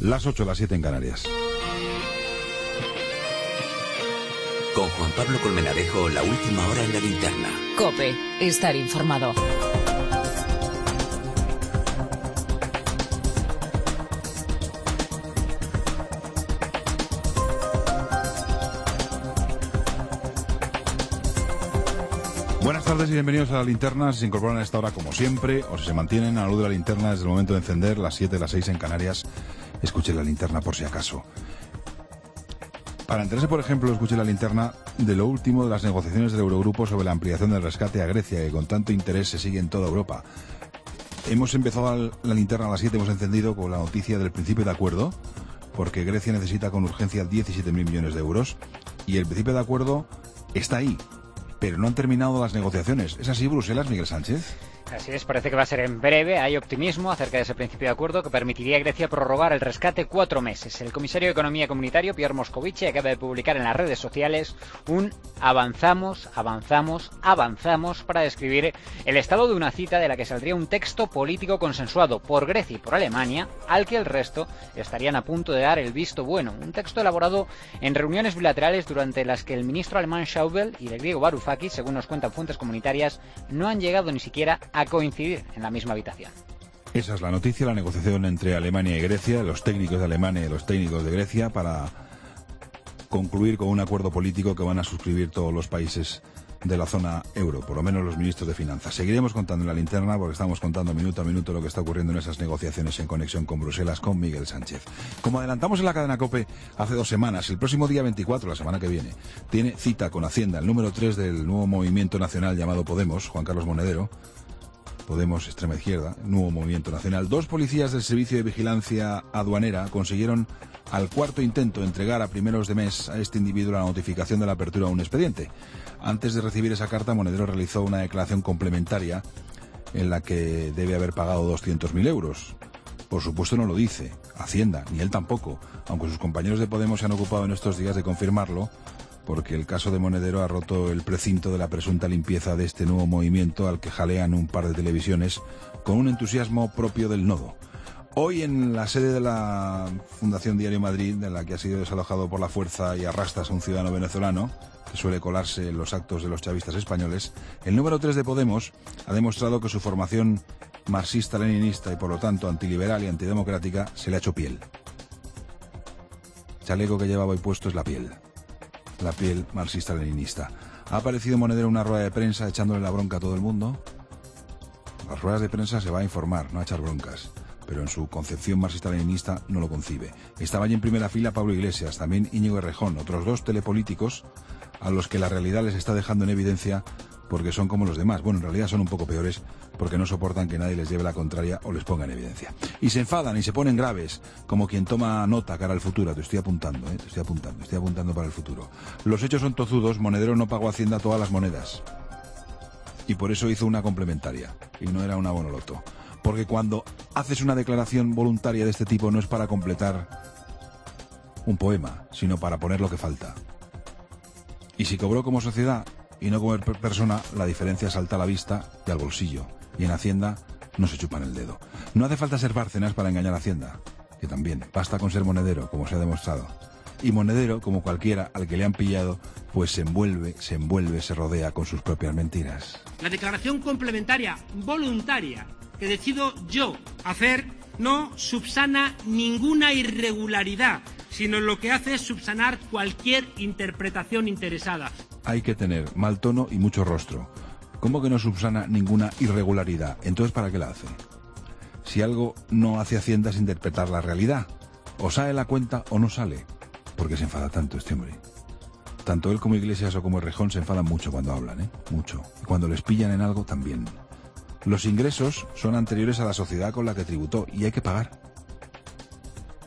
Las 8, las 7 en Canarias. Con Juan Pablo Colmenarejo, la última hora en la linterna. COPE, estar informado. Buenas tardes y bienvenidos a la linterna. Si se incorporan a esta hora como siempre, o si se mantienen a la luz de la linterna desde el momento de encender, las 7, las 6 en Canarias, escuchen la linterna por si acaso. Para enterarse, por ejemplo, escuchen la linterna de lo último de las negociaciones del Eurogrupo sobre la ampliación del rescate a Grecia, que con tanto interés se sigue en toda Europa. Hemos empezado la linterna a las 7, hemos encendido con la noticia del principio de acuerdo, porque Grecia necesita con urgencia 17.000 millones de euros, y el principio de acuerdo está ahí. Pero no han terminado las negociaciones. ¿Es así, Bruselas, Miguel Sánchez? Así es, parece que va a ser en breve. Hay optimismo acerca de ese principio de acuerdo que permitiría a Grecia prorrogar el rescate 4 meses. El comisario de Economía Comunitario, Pierre Moscovici, acaba de publicar en las redes sociales un avanzamos para describir el estado de una cita de la que saldría un texto político consensuado por Grecia y por Alemania, al que el resto estarían a punto de dar el visto bueno. Un texto elaborado en reuniones bilaterales durante las que el ministro alemán Schäuble y el griego Varoufakis, según nos cuentan fuentes comunitarias, no han llegado ni siquiera a coincidir en la misma habitación. Esa es la noticia, la negociación entre Alemania y Grecia, los técnicos de Alemania y los técnicos de Grecia, para concluir con un acuerdo político que van a suscribir todos los países de la zona euro, por lo menos los ministros de finanzas. Seguiremos contando en la linterna porque estamos contando minuto a minuto lo que está ocurriendo en esas negociaciones en conexión con Bruselas, con Miguel Sánchez. Como adelantamos en la cadena COPE hace 2 semanas, el próximo día 24, la semana que viene, tiene cita con Hacienda el número 3 del nuevo movimiento nacional llamado Podemos, Juan Carlos Monedero. Podemos, extrema izquierda, nuevo movimiento nacional. 2 policías del Servicio de Vigilancia Aduanera consiguieron al cuarto intento entregar a primeros de mes a este individuo la notificación de la apertura de un expediente. Antes de recibir esa carta, Monedero realizó una declaración complementaria en la que debe haber pagado 200.000 euros. Por supuesto no lo dice Hacienda, ni él tampoco, aunque sus compañeros de Podemos se han ocupado en estos días de confirmarlo, porque el caso de Monedero ha roto el precinto de la presunta limpieza de este nuevo movimiento al que jalean un par de televisiones con un entusiasmo propio del nodo. Hoy en la sede de la Fundación Diario Madrid, de la que ha sido desalojado por la fuerza y arrastras a un ciudadano venezolano, que suele colarse en los actos de los chavistas españoles, el número 3 de Podemos ha demostrado que su formación marxista-leninista y por lo tanto antiliberal y antidemocrática se le ha hecho piel. El chaleco que llevaba hoy puesto es la piel marxista-leninista. Ha aparecido Monedero en una rueda de prensa echándole la bronca a todo el mundo. Las ruedas de prensa se va a informar, no a echar broncas, pero en su concepción marxista-leninista no lo concibe. Estaba allí en primera fila Pablo Iglesias, también Íñigo Errejón, otros 2 telepolíticos a los que la realidad les está dejando en evidencia porque son como los demás. Bueno, en realidad son un poco peores porque no soportan que nadie les lleve la contraria o les ponga en evidencia. Y se enfadan y se ponen graves, como quien toma nota cara al futuro. Te estoy apuntando para el futuro. Los hechos son tozudos. Monedero no pagó a Hacienda todas las monedas. Y por eso hizo una complementaria. Y no era una bonoloto. Porque cuando haces una declaración voluntaria de este tipo no es para completar un poema, sino para poner lo que falta. Y si cobró como sociedad y no como persona, la diferencia salta a la vista y al bolsillo. Y en Hacienda no se chupan el dedo. No hace falta ser Bárcenas para engañar a Hacienda, que también basta con ser Monedero, como se ha demostrado. Y Monedero, como cualquiera al que le han pillado, pues se envuelve, se rodea con sus propias mentiras. La declaración complementaria voluntaria que decido yo hacer no subsana ninguna irregularidad, sino lo que hace es subsanar cualquier interpretación interesada. Hay que tener mal tono y mucho rostro. ¿Cómo que no subsana ninguna irregularidad? Entonces, ¿para qué la hace? Si algo no hace Hacienda es interpretar la realidad. O sale la cuenta o no sale. ¿Por qué se enfada tanto este hombre? Tanto él como Iglesias o como Errejón se enfadan mucho cuando hablan, mucho. Y cuando les pillan en algo también. Los ingresos son anteriores a la sociedad con la que tributó y hay que pagar.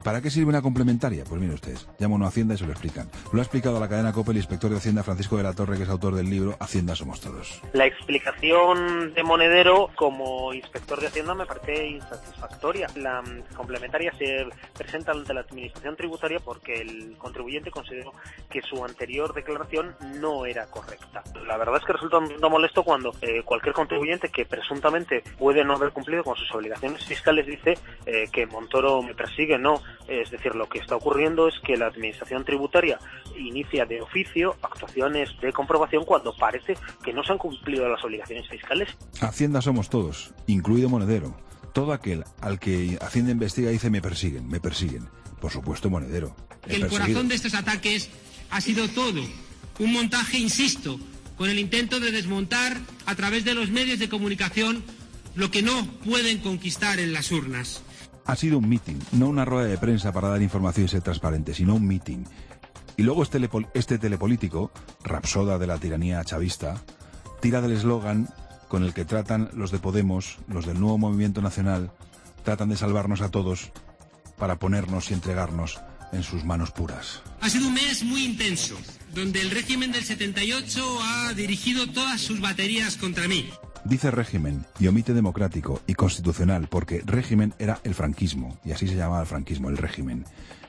¿Para qué sirve una complementaria? Pues miren ustedes, llama a una Hacienda y se lo explican. Lo ha explicado a la cadena COPE el inspector de Hacienda Francisco de la Torre, que es autor del libro Hacienda somos todos. La explicación de Monedero como inspector de Hacienda me parece insatisfactoria. La complementaria se presenta ante la Administración Tributaria porque el contribuyente consideró que su anterior declaración no era correcta. La verdad es que resulta un tanto molesto cuando cualquier contribuyente que presuntamente puede no haber cumplido con sus obligaciones fiscales dice que Montoro me persigue. No, es decir, lo que está ocurriendo es que la Administración Tributaria inicia de oficio actuaciones de comprobación cuando parece que no se han cumplido las obligaciones fiscales. Hacienda somos todos, incluido Monedero. Todo aquel al que Hacienda investiga dice me persiguen. Por supuesto, Monedero. El corazón de estos ataques ha sido todo un montaje, insisto, con el intento de desmontar a través de los medios de comunicación lo que no pueden conquistar en las urnas. Ha sido un mitin, no una rueda de prensa para dar información y ser transparente, sino un mitin. Y luego este telepolítico, rapsoda de la tiranía chavista, tira del eslogan con el que tratan los de Podemos, los del nuevo Movimiento Nacional, tratan de salvarnos a todos para ponernos y entregarnos en sus manos puras. Ha sido un mes muy intenso, donde el régimen del 78 ha dirigido todas sus baterías contra mí. Dice régimen y omite democrático y constitucional porque régimen era el franquismo, y así se llamaba el franquismo, el régimen.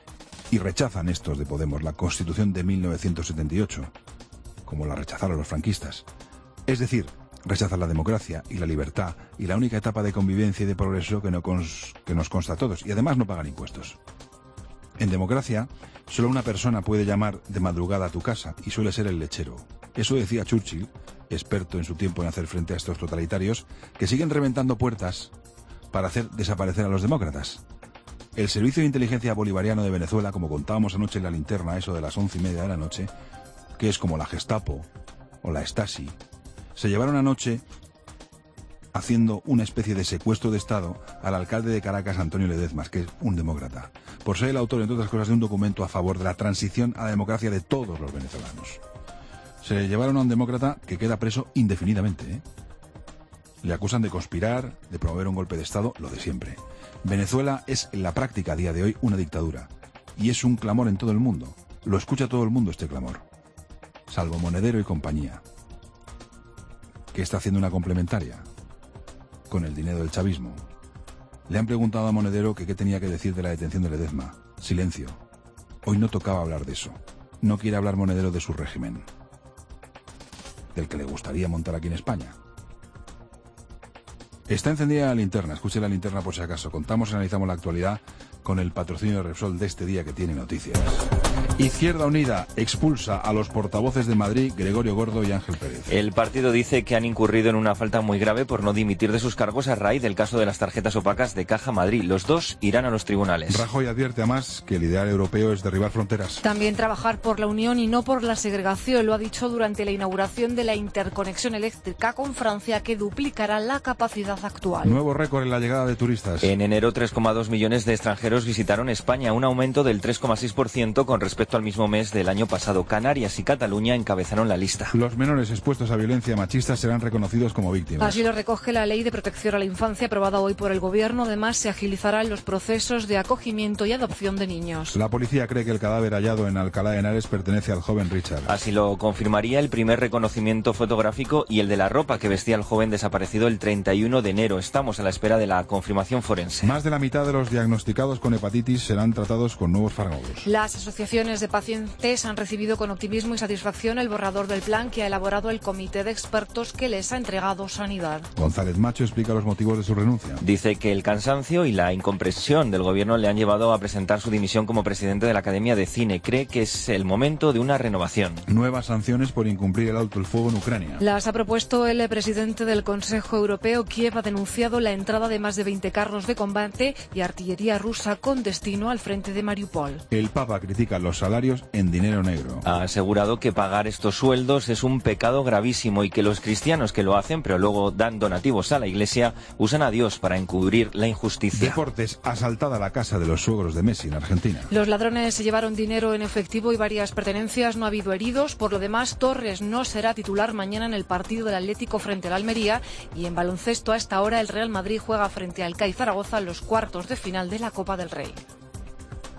Y rechazan estos de Podemos la Constitución de 1978, como la rechazaron los franquistas. Es decir, rechazan la democracia y la libertad y la única etapa de convivencia y de progreso que nos consta a todos, y además no pagan impuestos. En democracia, solo una persona puede llamar de madrugada a tu casa, y suele ser el lechero. Eso decía Churchill, experto en su tiempo en hacer frente a estos totalitarios, que siguen reventando puertas para hacer desaparecer a los demócratas. El Servicio de Inteligencia Bolivariano de Venezuela, como contábamos anoche en la linterna, eso de las 11:30 de la noche, que es como la Gestapo o la Stasi, se llevaron anoche haciendo una especie de secuestro de Estado al alcalde de Caracas, Antonio Ledezma, que es un demócrata, por ser el autor, entre otras cosas, de un documento a favor de la transición a la democracia de todos los venezolanos. Se llevaron a un demócrata que queda preso indefinidamente, Le acusan de conspirar, de promover un golpe de Estado, lo de siempre. Venezuela es en la práctica a día de hoy una dictadura. Y es un clamor en todo el mundo. Lo escucha todo el mundo este clamor. Salvo Monedero y compañía. ¿Qué está haciendo una complementaria? Con el dinero del chavismo. Le han preguntado a Monedero que qué tenía que decir de la detención de Ledezma. Silencio. Hoy no tocaba hablar de eso. No quiere hablar Monedero de su régimen. Del que le gustaría montar aquí en España. Está encendida la linterna. Escuche la linterna por si acaso. Contamos y analizamos la actualidad con el patrocinio de Repsol de este día que tiene noticias. Izquierda Unida expulsa a los portavoces de Madrid, Gregorio Gordo y Ángel Pérez. El partido dice que han incurrido en una falta muy grave por no dimitir de sus cargos a raíz del caso de las tarjetas opacas de Caja Madrid. Los dos irán a los tribunales. Rajoy advierte además que el ideal europeo es derribar fronteras. También trabajar por la unión y no por la segregación. Lo ha dicho durante la inauguración de la interconexión eléctrica con Francia, que duplicará la capacidad actual. Nuevo récord en la llegada de turistas. En enero, 3,2 millones de extranjeros visitaron España, un aumento del 3,6% con respecto al mismo mes del año pasado. Canarias y Cataluña encabezaron la lista. Los menores expuestos a violencia machista serán reconocidos como víctimas. Así lo recoge la Ley de Protección a la Infancia aprobada hoy por el Gobierno. Además, se agilizarán los procesos de acogimiento y adopción de niños. La policía cree que el cadáver hallado en Alcalá de Henares pertenece al joven Richard. Así lo confirmaría el primer reconocimiento fotográfico y el de la ropa que vestía el joven desaparecido el 31 de enero. Estamos a la espera de la confirmación forense. Más de la mitad de los diagnosticados con hepatitis serán tratados con nuevos fármacos. Las asociaciones de pacientes han recibido con optimismo y satisfacción el borrador del plan que ha elaborado el comité de expertos que les ha entregado Sanidad. González Macho explica los motivos de su renuncia. Dice que el cansancio y la incomprensión del gobierno le han llevado a presentar su dimisión como presidente de la Academia de Cine. Cree que es el momento de una renovación. Nuevas sanciones por incumplir el alto el fuego en Ucrania. Las ha propuesto el presidente del Consejo Europeo. Kiev ha denunciado la entrada de más de 20 carros de combate y artillería rusa con destino al frente de Mariupol. El Papa critica los salarios en dinero negro. Ha asegurado que pagar estos sueldos es un pecado gravísimo y que los cristianos que lo hacen, pero luego dan donativos a la Iglesia, usan a Dios para encubrir la injusticia. Deportes, asaltada la casa de los suegros de Messi en Argentina. Los ladrones se llevaron dinero en efectivo y varias pertenencias. No ha habido heridos. Por lo demás, Torres no será titular mañana en el partido del Atlético frente al Almería. Y en baloncesto, a esta hora, el Real Madrid juega frente al CAI Zaragoza en los cuartos de final de la Copa del Rey.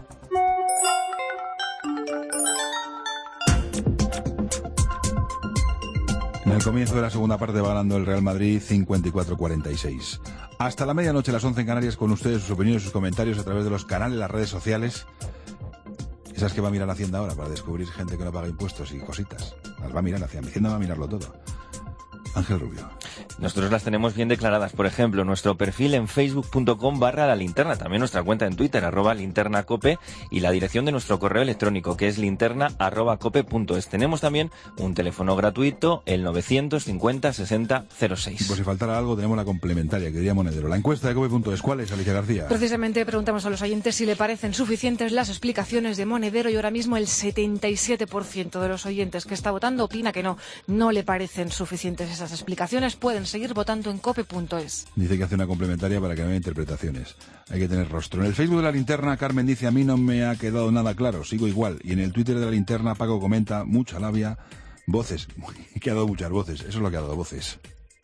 el comienzo de la segunda parte va ganando el Real Madrid 54-46. Hasta la medianoche, las 11 en Canarias, con ustedes, sus opiniones, sus comentarios a través de los canales, las redes sociales. Esas que va a mirar Hacienda ahora para descubrir gente que no paga impuestos y cositas. Las va a mirar Hacienda, va a mirarlo todo. Ángel Rubio. Nosotros las tenemos bien declaradas. Por ejemplo, nuestro perfil en facebook.com/La Linterna, también nuestra cuenta en Twitter, @linternacope, y la dirección de nuestro correo electrónico, que es linterna@cope.es. Tenemos también un teléfono gratuito, el 950 60 06. Y por si faltara algo, tenemos la complementaria, que diría Monedero. La encuesta de cope.es, ¿cuál es, Alicia García? Precisamente preguntamos a los oyentes si le parecen suficientes las explicaciones de Monedero, y ahora mismo el 77% de los oyentes que está votando opina que no le parecen suficientes esas explicaciones. Pueden seguir votando en cope.es. Dice que hace una complementaria para que no haya interpretaciones. Hay que tener rostro. En el Facebook de La Linterna, Carmen dice: a mí no me ha quedado nada claro, sigo igual. Y en el Twitter de La Linterna, Paco comenta: mucha labia, voces. Que ha dado muchas voces, eso es lo que ha dado, voces.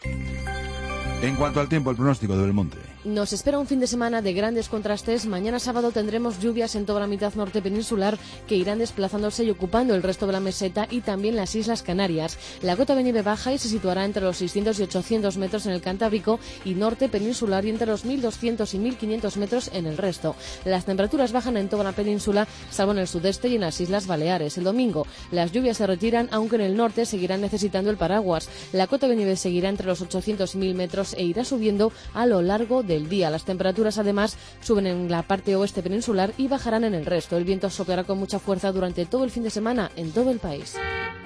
En cuanto al tiempo, el pronóstico de Belmonte. Nos espera un fin de semana de grandes contrastes. Mañana sábado tendremos lluvias en toda la mitad norte peninsular, que irán desplazándose y ocupando el resto de la meseta y también las Islas Canarias. La cota de nieve baja y se situará entre los 600 y 800 metros en el Cantábrico y norte peninsular, y entre los 1200 y 1500 metros en el resto. Las temperaturas bajan en toda la península, salvo en el sudeste y en las Islas Baleares. El domingo las lluvias se retiran, aunque en el norte seguirán necesitando el paraguas. La cota de nieve seguirá entre los 800 y 1000 metros e irá subiendo a lo largo del día. Las temperaturas además suben en la parte oeste peninsular y bajarán en el resto. El viento soplará con mucha fuerza durante todo el fin de semana en todo el país.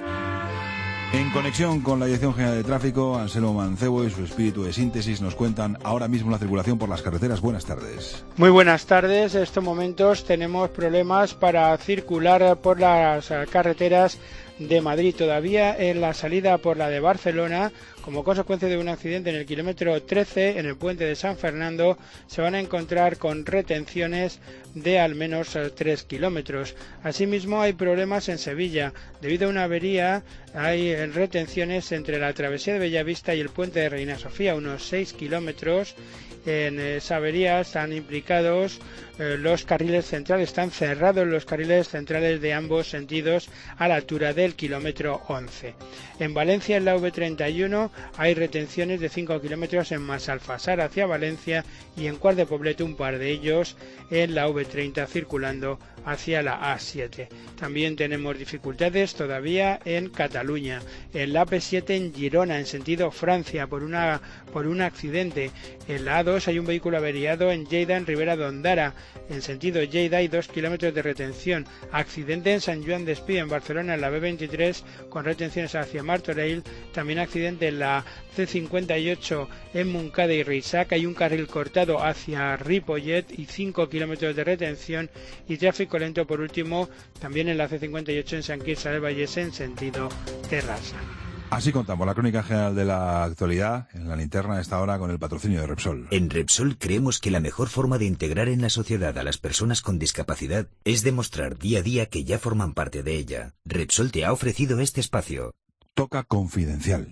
En conexión con la Dirección General de Tráfico, Anselmo Mancebo y su espíritu de síntesis nos cuentan ahora mismo la circulación por las carreteras. Buenas tardes. Muy buenas tardes. En estos momentos tenemos problemas para circular por las carreteras de Madrid. Todavía en la salida por la de Barcelona, como consecuencia de un accidente en el kilómetro 13, en el puente de San Fernando, se van a encontrar con retenciones de al menos 3 kilómetros. Asimismo, hay problemas en Sevilla. Debido a una avería, hay retenciones entre la travesía de Bellavista y el puente de Reina Sofía, unos 6 kilómetros. En esa avería están implicados los carriles centrales, están cerrados los carriles centrales de ambos sentidos a la altura del kilómetro 11. En Valencia, en la V31, hay retenciones de 5 kilómetros en Masalfasar hacia Valencia, y en Quart de Poblet un par de ellos en la V30 circulando hacia la A7. También tenemos dificultades todavía en Cataluña, en la AP7 en Girona, en sentido Francia, por un accidente. En la A2 hay un vehículo averiado en Lleida, en Ribera d'Ondara, en sentido Lleida, hay 2 kilómetros de retención. Accidente en Sant Joan d'Espí, en Barcelona, en la B23, con retenciones hacia Martorell. También accidente en la C58 en Montcada y Risac, hay un carril cortado hacia Ripollet y 5 kilómetros de retención. Y tráfico lento, por último, también en la C58 en Sant Quirze del Vallès, en sentido Terrassa. Así contamos la crónica general de la actualidad en La Linterna a esta hora, con el patrocinio de Repsol. En Repsol creemos que la mejor forma de integrar en la sociedad a las personas con discapacidad es demostrar día a día que ya forman parte de ella. Repsol te ha ofrecido este espacio. Toca Confidencial.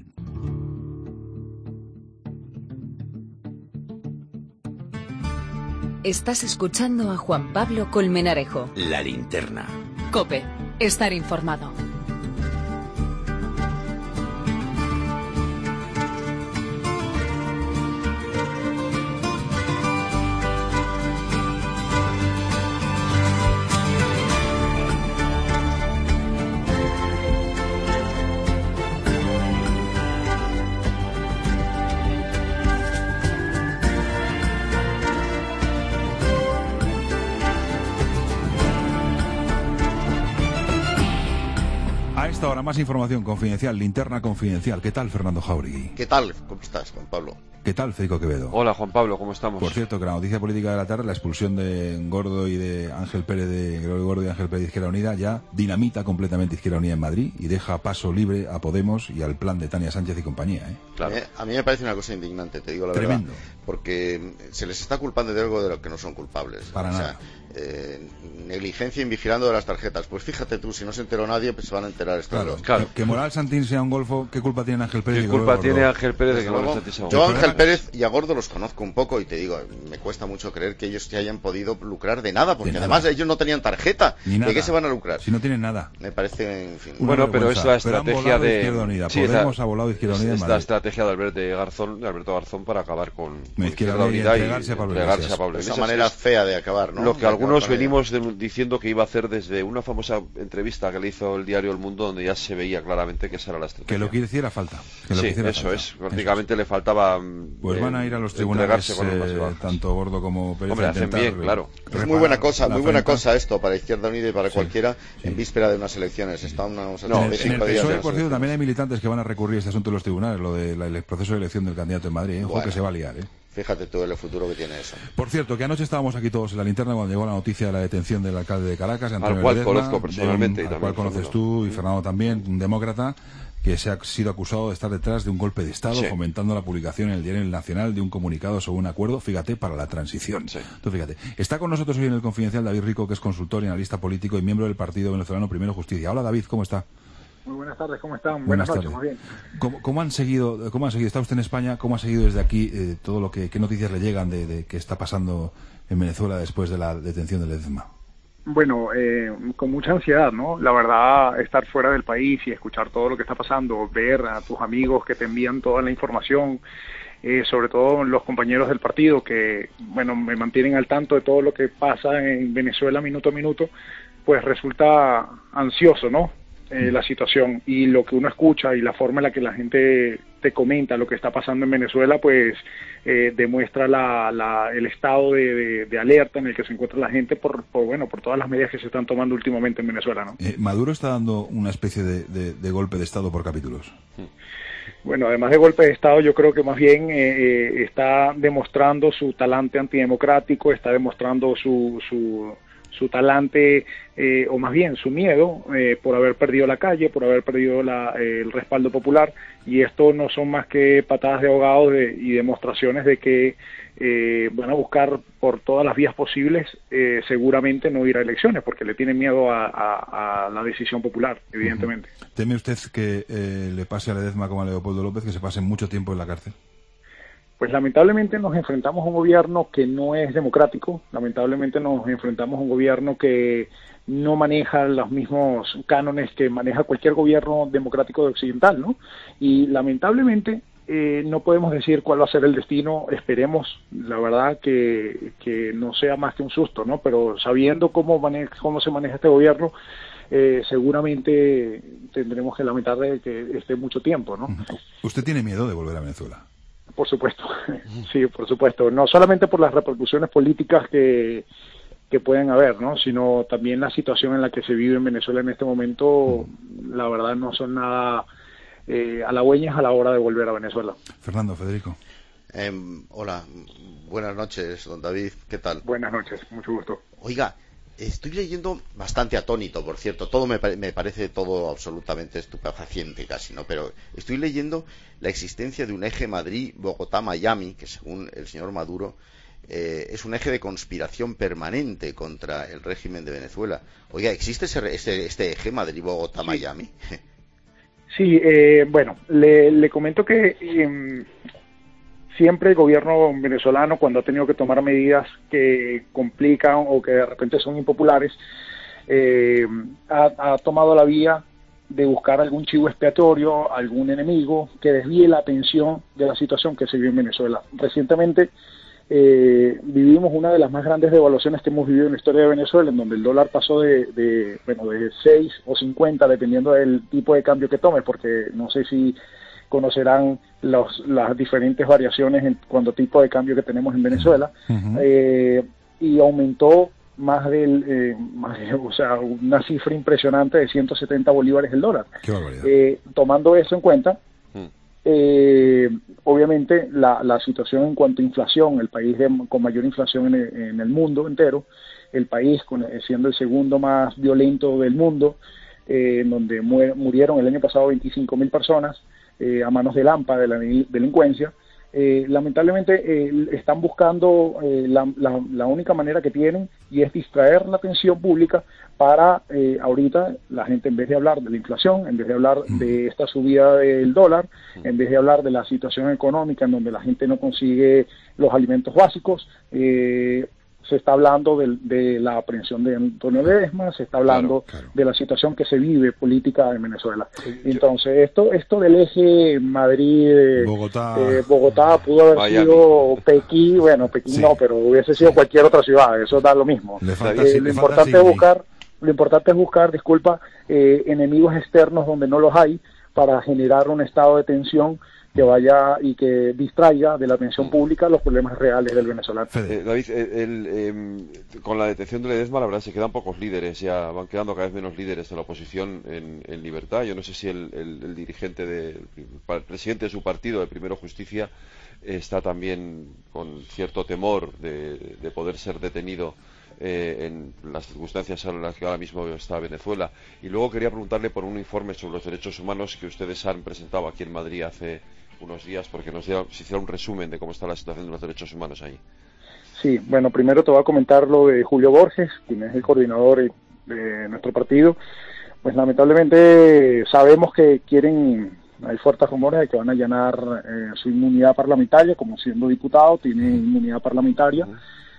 Estás escuchando a Juan Pablo Colmenarejo. La Linterna. COPE. Estar informado. Ahora más información confidencial, Linterna Confidencial. ¿Qué tal, Fernando Jauregui? ¿Qué tal? ¿Cómo estás, Juan Pablo? ¿Qué tal, Federico Quevedo? Hola, Juan Pablo, ¿cómo estamos? Por cierto, que la noticia política de la tarde, la expulsión de Gordo y de Ángel Pérez de Gregorio Gordo y Ángel Pérez de Izquierda Unida, ya dinamita completamente Izquierda Unida en Madrid y deja paso libre a Podemos y al plan de Tania Sánchez y compañía, ¿eh? Claro. A mí me parece una cosa indignante, te digo la Tremendo. verdad, porque se les está culpando de algo de lo que no son culpables. Para nada. Negligencia invigilando de las tarjetas. Pues fíjate tú, si no se enteró nadie, pues se van a enterar estos dos. Claro. Que Moral Santín sea un golfo, ¿qué culpa tiene Ángel Pérez? ¿Qué culpa tiene Ángel Pérez de que Moral Santín sea un golfo? Yo Ángel Pérez y a Gordo los conozco un poco y te digo, me cuesta mucho creer que ellos se hayan podido lucrar de nada, porque además ellos no tenían tarjeta. ¿De qué se van a lucrar? Si no tienen nada. Me parece, en fin. Bueno, pero es la estrategia de Izquierda Unida. Sí, Podemos ha volado Izquierda Unida en Madrid. La estrategia de Alberto Garzón para acabar con Izquierda Unida y entregarse a Pablo Iglesias. Esa manera fea de acabar, ¿no? Lo que algunos venimos diciendo que iba a hacer desde una famosa entrevista que le hizo el diario El Mundo, donde ya se veía claramente que esa era la estrategia. Que lo que hiciera falta. Sí, eso es. Prácticamente le faltaba. Pues van a ir a los tribunales, tanto Gordo como Pérez. Hombre, hacen bien, claro. Es muy buena cosa esto para Izquierda Unida y para cualquiera en víspera de unas elecciones. Estamos a 35 días. Por cierto, también hay militantes que van a recurrir este asunto en los tribunales, lo del proceso de elección del candidato en Madrid. Ojo, que se va a liar, Fíjate tú el futuro que tiene eso. Por cierto, que anoche estábamos aquí todos en la linterna cuando llegó la noticia de la detención del alcalde de Caracas, al cual conozco personalmente. Al cual conoces tú y Fernando también, un demócrata que se ha sido acusado de estar detrás de un golpe de Estado, fomentando la publicación en el Diario Nacional de un comunicado sobre un acuerdo, fíjate, para la transición. Sí. Tú fíjate. Está con nosotros hoy en el Confidencial David Rico, que es consultor y analista político y miembro del partido venezolano Primero Justicia. Hola David, ¿cómo está? Muy buenas tardes, ¿cómo están? Buenas noches, muy bien. ¿Cómo han seguido? ¿Está usted en España? ¿Cómo ha seguido desde aquí todo lo qué noticias le llegan de qué está pasando en Venezuela después de la detención de Ledesma? Bueno, con mucha ansiedad, ¿no? La verdad, estar fuera del país y escuchar todo lo que está pasando, ver a tus amigos que te envían toda la información, sobre todo los compañeros del partido que, bueno, me mantienen al tanto de todo lo que pasa en Venezuela minuto a minuto, pues resulta ansioso, ¿no? La situación y lo que uno escucha y la forma en la que la gente te comenta lo que está pasando en Venezuela, pues demuestra el estado de alerta en el que se encuentra la gente por todas las medidas que se están tomando últimamente en Venezuela, ¿no? Maduro está dando una especie de golpe de Estado por capítulos. Bueno, además de golpe de Estado, yo creo que más bien está demostrando su talante antidemocrático, está demostrando su talante, o más bien su miedo por haber perdido la calle, por haber perdido el respaldo popular, y esto no son más que patadas de ahogados y demostraciones de que van a buscar por todas las vías posibles seguramente no ir a elecciones, porque le tienen miedo a la decisión popular, evidentemente. ¿Teme usted que le pase a Ledesma como a Leopoldo López, que se pase mucho tiempo en la cárcel? Pues lamentablemente nos enfrentamos a un gobierno que no es democrático, lamentablemente nos enfrentamos a un gobierno que no maneja los mismos cánones que maneja cualquier gobierno democrático occidental, ¿no? Y lamentablemente no podemos decir cuál va a ser el destino, esperemos, la verdad, que no sea más que un susto, ¿no? Pero sabiendo cómo se maneja este gobierno, seguramente tendremos que lamentar de que esté mucho tiempo, ¿no? ¿Usted tiene miedo de volver a Venezuela? Por supuesto, sí, por supuesto. No solamente por las repercusiones políticas que pueden haber, ¿no? Sino también la situación en la que se vive en Venezuela en este momento, la verdad no son nada halagüeñas a la hora de volver a Venezuela. Fernando, Federico. Hola, buenas noches, don David, ¿qué tal? Buenas noches, mucho gusto. Oiga, estoy leyendo bastante atónito, por cierto, todo me parece todo absolutamente estupefaciente casi, ¿no? Pero estoy leyendo la existencia de un eje Madrid-Bogotá-Miami, que según el señor Maduro es un eje de conspiración permanente contra el régimen de Venezuela. Oiga, ¿existe este eje Madrid-Bogotá-Miami? Sí, bueno, le comento que siempre el gobierno venezolano, cuando ha tenido que tomar medidas que complican o que de repente son impopulares, ha tomado la vía de buscar algún chivo expiatorio, algún enemigo que desvíe la atención de la situación que se vive en Venezuela. Recientemente vivimos una de las más grandes devaluaciones que hemos vivido en la historia de Venezuela, en donde el dólar pasó de 6 o 50, dependiendo del tipo de cambio que tomes, porque no sé si conocerán las diferentes variaciones en cuanto a tipo de cambio que tenemos en Venezuela, y aumentó o sea, una cifra impresionante de 170 bolívares el dólar. Qué barbaridad. Tomando eso en cuenta, obviamente la situación en cuanto a inflación, el país con mayor inflación en el mundo entero, el país siendo el segundo más violento del mundo, en donde murieron el año pasado 25.000 personas a manos del AMPA, de la delincuencia. Lamentablemente están buscando la única manera que tienen, y es distraer la atención pública para ahorita la gente, en vez de hablar de la inflación, en vez de hablar de esta subida del dólar, en vez de hablar de la situación económica en donde la gente no consigue los alimentos básicos, se está hablando de la aprehensión de Antonio Ledesma, se está hablando de la situación que se vive política en Venezuela. Entonces, esto del eje Madrid-Bogotá pudo haber sido Pekín, bueno, Pekín no, pero hubiese sido cualquier otra ciudad, eso da lo mismo. Lo importante es buscar, enemigos externos donde no los hay, para generar un estado de tensión que vaya y que distraiga de la atención pública los problemas reales del venezolano. David, con la detención de Ledesma, la verdad, se quedan pocos líderes, ya van quedando cada vez menos líderes de la oposición en libertad. Yo no sé si el dirigente, el presidente de su partido, de Primero Justicia, está también con cierto temor de poder ser detenido en las circunstancias en las que ahora mismo está Venezuela. Y luego quería preguntarle por un informe sobre los derechos humanos que ustedes han presentado aquí en Madrid hace unos días, porque se hiciera un resumen de cómo está la situación de los derechos humanos ahí. Sí, bueno, primero te voy a comentar lo de Julio Borges, quien es el coordinador de nuestro partido. Pues lamentablemente sabemos que hay fuertes rumores de que van a allanar su inmunidad parlamentaria, como siendo diputado, tiene inmunidad parlamentaria.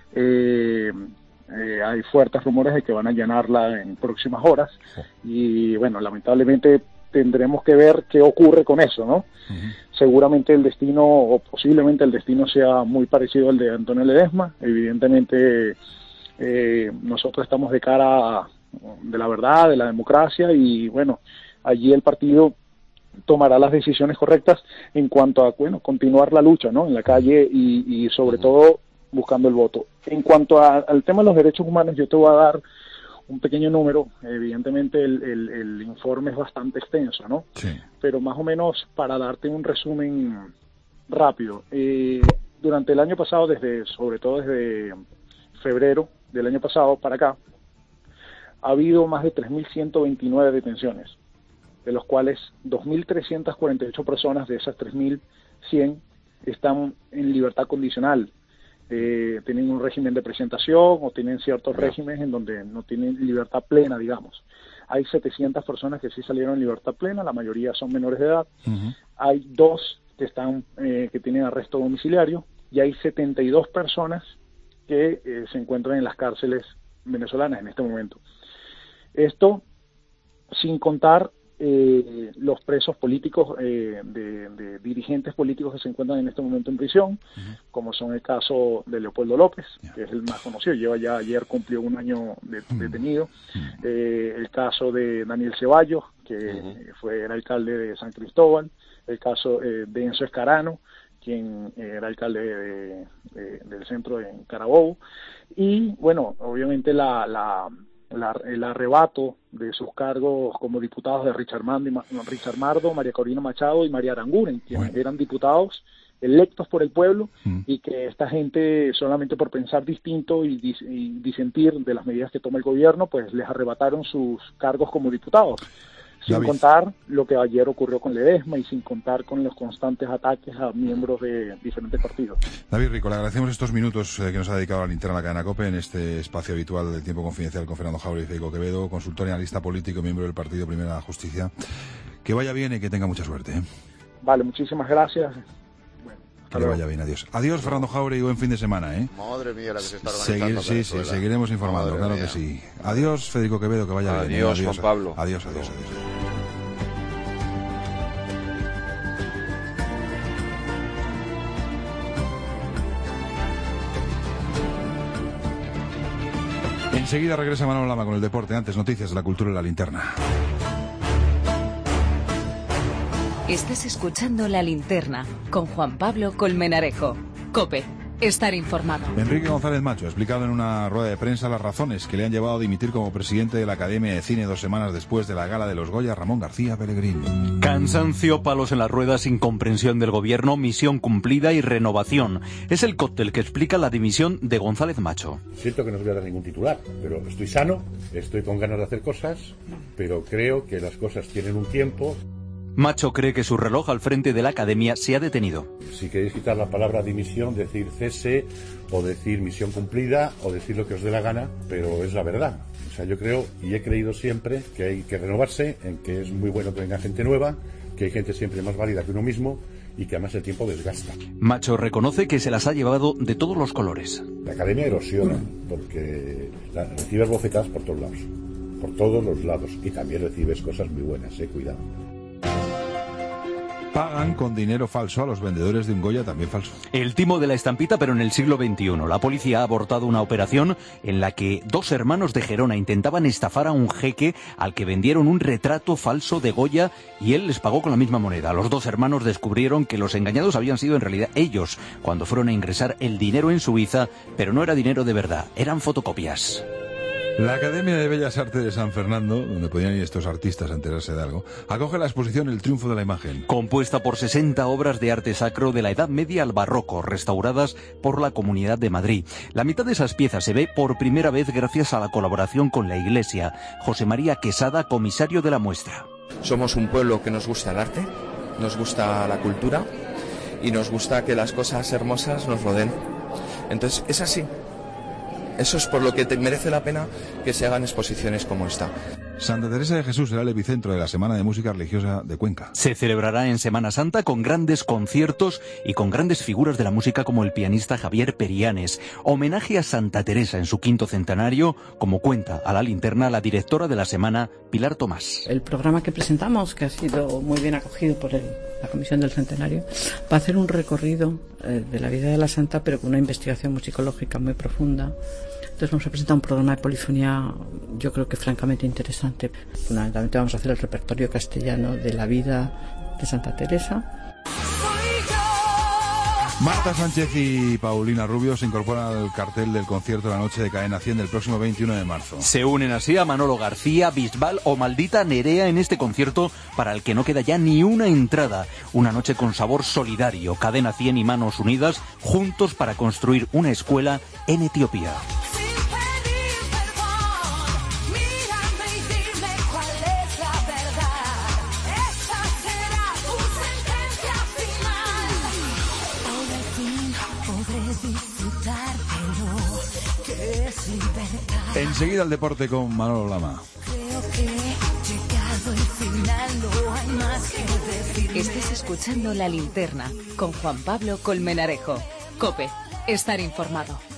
Hay fuertes rumores de que van a allanarla en próximas horas, y bueno, lamentablemente tendremos que ver qué ocurre con eso, ¿no? Seguramente el destino, o posiblemente el destino, sea muy parecido al de Antonio Ledesma. Evidentemente nosotros estamos de cara de la verdad, de la democracia, y bueno, allí el partido tomará las decisiones correctas en cuanto a, continuar la lucha, ¿no?, en la calle y sobre todo buscando el voto. En cuanto al tema de los derechos humanos, yo te voy a dar un pequeño número. Evidentemente el informe es bastante extenso, ¿no? Sí. Pero más o menos, para darte un resumen rápido, durante el año pasado, sobre todo desde febrero del año pasado para acá, ha habido más de 3.129 detenciones, de los cuales 2.348 personas de esas 3.100 están en libertad condicional. Tienen un régimen de presentación o tienen ciertos regímenes en donde no tienen libertad plena, digamos. Hay 700 personas que sí salieron en libertad plena, la mayoría son menores de edad. Hay 2 que tienen arresto domiciliario, y hay 72 personas que se encuentran en las cárceles venezolanas en este momento. Esto sin contar los presos políticos, de dirigentes políticos que se encuentran en este momento en prisión, como son el caso de Leopoldo López, que es el más conocido, ayer cumplió 1 año detenido, el caso de Daniel Ceballos, que fue el alcalde de San Cristóbal, el caso de Enzo Escarano, quien era alcalde del centro en Carabobo, y bueno, obviamente el arrebato de sus cargos como diputados de Richard Mardo, María Corina Machado y María Aranguren, quienes eran diputados electos por el pueblo, y que esta gente, solamente por pensar distinto y disentir de las medidas que toma el gobierno, pues les arrebataron sus cargos como diputados. Sin contar lo que ayer ocurrió con Ledesma, y sin contar con los constantes ataques a miembros de diferentes partidos. David Rico, le agradecemos estos minutos que nos ha dedicado a la linterna de la cadena COPE en este espacio habitual del Tiempo Confidencial con Fernando Jauregui y Federico Quevedo, consultor y analista político, miembro del partido Primera Justicia. Que vaya bien y que tenga mucha suerte. Vale, muchísimas gracias. Que le vaya bien, adiós. Adiós, Fernando Jauregui, y buen fin de semana, ¿eh? Madre mía, la que se está organizando. Sí, seguiremos informando, claro que sí. Adiós, Federico Quevedo, que vaya bien. Adiós, Juan Pablo. Adiós. Enseguida regresa Manuel Lama con el deporte. Antes, noticias de la cultura y la linterna. Estás escuchando La Linterna con Juan Pablo Colmenarejo. COPE. Estar informado. Enrique González Macho ha explicado en una rueda de prensa las razones que le han llevado a dimitir como presidente de la Academia de Cine 2 semanas después de la gala de los Goya. Ramón García Pellegrini. Cansancio, palos en las ruedas, incomprensión del gobierno, misión cumplida y renovación. Es el cóctel que explica la dimisión de González Macho. Siento que no os voy a dar ningún titular, pero estoy sano, estoy con ganas de hacer cosas, pero creo que las cosas tienen un tiempo. Macho cree que su reloj al frente de la academia se ha detenido. Si queréis quitar la palabra dimisión, decir cese, o decir misión cumplida, o decir lo que os dé la gana, pero es la verdad. O sea, yo creo y he creído siempre que hay que renovarse, en que es muy bueno que venga gente nueva, que hay gente siempre más válida que uno mismo y que además el tiempo desgasta. Macho reconoce que se las ha llevado de todos los colores. La academia erosiona porque recibes bofetadas por todos lados. Por todos los lados. Y también recibes cosas muy buenas, cuidado. Pagan con dinero falso a los vendedores de un Goya también falso. El timo de la estampita, pero en el siglo XXI. La policía ha abortado una operación en la que 2 hermanos de Gerona intentaban estafar a un jeque al que vendieron un retrato falso de Goya y él les pagó con la misma moneda. Los 2 hermanos descubrieron que los engañados habían sido en realidad ellos cuando fueron a ingresar el dinero en Suiza, pero no era dinero de verdad, eran fotocopias. La Academia de Bellas Artes de San Fernando, donde podían ir estos artistas a enterarse de algo, acoge la exposición El triunfo de la imagen. Compuesta por 60 obras de arte sacro de la Edad Media al Barroco, restauradas por la Comunidad de Madrid. La mitad de esas piezas se ve por primera vez gracias a la colaboración con la Iglesia. José María Quesada, comisario de la muestra. Somos un pueblo que nos gusta el arte, nos gusta la cultura y nos gusta que las cosas hermosas nos rodeen. Entonces, es así. Eso es por lo que merece la pena que se hagan exposiciones como esta. Santa Teresa de Jesús será el epicentro de la Semana de Música Religiosa de Cuenca. Se celebrará en Semana Santa con grandes conciertos y con grandes figuras de la música como el pianista Javier Perianes. Homenaje a Santa Teresa en su 5º centenario, como cuenta a la linterna la directora de la semana, Pilar Tomás. El programa que presentamos, que ha sido muy bien acogido por la Comisión del Centenario, va a hacer un recorrido de la vida de la Santa, pero con una investigación musicológica muy profunda. Entonces vamos a presentar un programa de polifonía, yo creo que francamente interesante. Fundamentalmente vamos a hacer el repertorio castellano de la vida de Santa Teresa. Marta Sánchez y Paulina Rubio se incorporan al cartel del concierto de la Noche de Cadena 100 del próximo 21 de marzo. Se unen así a Manolo García, Bisbal o Maldita Nerea en este concierto para el que no queda ya ni una entrada. Una noche con sabor solidario, Cadena 100 y Manos Unidas, juntos para construir una escuela en Etiopía. Enseguida el deporte con Manolo Lama. Estás escuchando La Linterna con Juan Pablo Colmenarejo. COPE, estar informado.